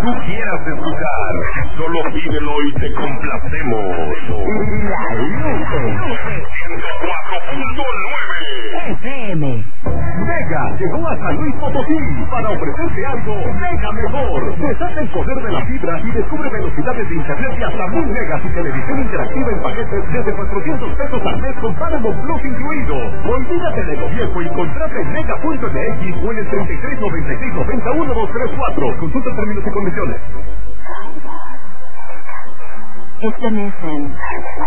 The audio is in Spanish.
tú quieras escuchar. Solo pídelo y te complacemos. La Lupe 104.9 FM. Mega llegó a San Luis Potosí para ofrecerte algo mega mejor. Desata el poder de la fibra y descubre velocidades de internet de hasta 1000 megas y televisión interactiva en paquetes desde 400 pesos al mes con Paramount Plus incluido. Olvídate de lo viejo y contrata en mega.mx o en el 3396901234. Consulta términos y condiciones. Este mes en